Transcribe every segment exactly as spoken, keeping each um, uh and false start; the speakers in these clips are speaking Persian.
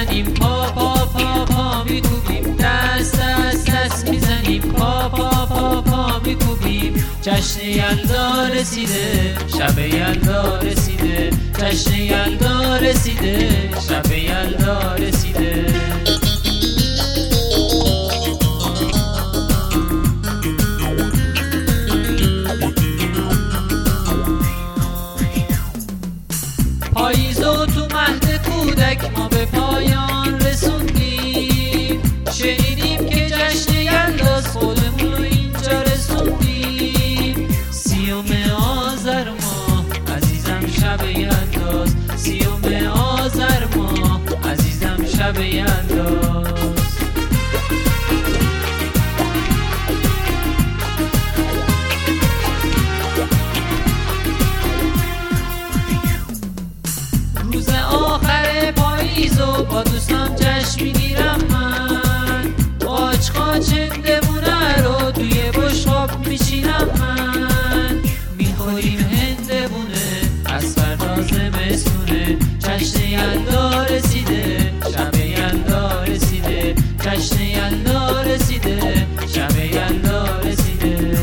میزنیم، پا پا پا پا میکوبیم، دست دست دست میزنیم، پا پا پا پا میکوبیم. جشن یلدا رسیده، شب یلدا رسیده، جشن یلدا رسیده، شب یلدا رسیده. پاییز و تو مهد کودک ما به پایان رسوندیم، شنیدیم که جشن یلداست، خودمون رو اینجا رسوندیم. سیوم آذر ماه عزیزم شب یلداست، سیوم آذر ماه عزیزم شب یلداست. روز آخر پاییز و با دوستان جشن میگیرم من، قاچ قاچ هندوونه رو توی بشقاب میچینم من. میخوریم هندوونه از فردا زمستونه، جشن یلدا رسیده، شب یلدا رسیده، جشن یلدا رسیده، شب یلدا رسیده.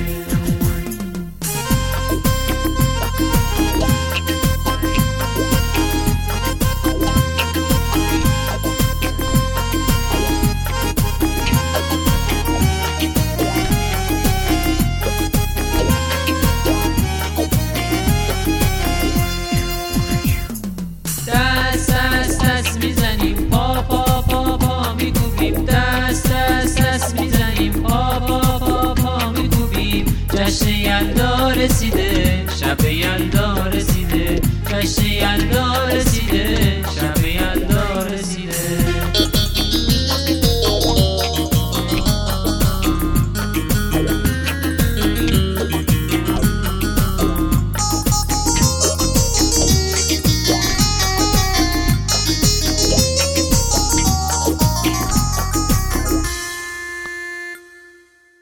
دست دست دست میزنیم، پا پا پا پا میکوبیم، دست دست دست میزنیم، پا پا پا پا میکوبیم. جشن یلدا رسیده، شب یلدا رسیده، جشن یلدا